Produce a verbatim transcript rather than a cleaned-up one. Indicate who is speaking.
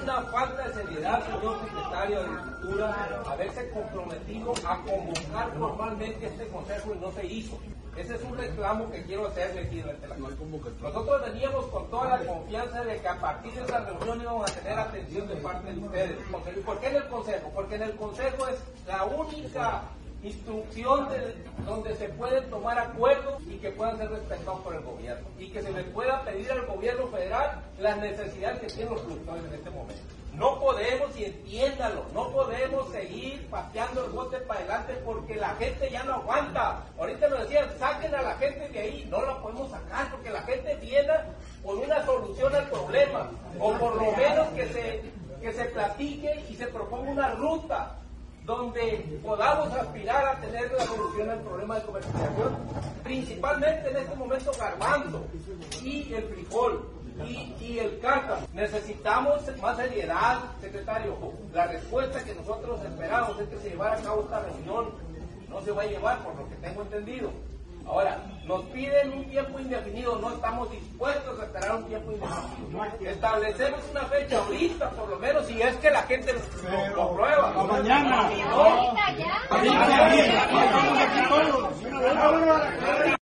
Speaker 1: una falta de seriedad, señor secretario de Agricultura, haberse comprometido a convocar formalmente este consejo y no se hizo. Ese es un reclamo que quiero hacerle aquí durante la convocatoria. Nosotros veníamos con toda la confianza de que a partir de esa reunión íbamos a tener atención de parte de ustedes. ¿Y por qué en el consejo? Porque en el consejo es la única instrucción de, donde se pueden tomar acuerdos y que puedan ser respetados por el gobierno y que se le pueda pedir al gobierno federal las necesidades que tienen los productores en este momento. No podemos, y entiéndalo, no podemos seguir pateando el bote para adelante porque la gente ya no aguanta. Ahorita nos decían, saquen a la gente de ahí. No la podemos sacar porque la gente viene con una solución al problema, o por lo menos que se, que se platique y se proponga una ruta donde podamos aspirar a tener la solución al problema de comercialización, principalmente en este momento garbanzo y el frijol y, y el cántaro. Necesitamos más seriedad, secretario. La respuesta que nosotros esperamos es que se llevara a cabo esta reunión. No se va a llevar, por lo que tengo entendido. Ahora, nos piden un tiempo indefinido, no estamos dispuestos a esperar un tiempo indefinido. Establecemos una fecha ahorita, por lo menos, si es que la gente lo, lo prueba.
Speaker 2: ¡A mañana!
Speaker 3: Ahorita ya.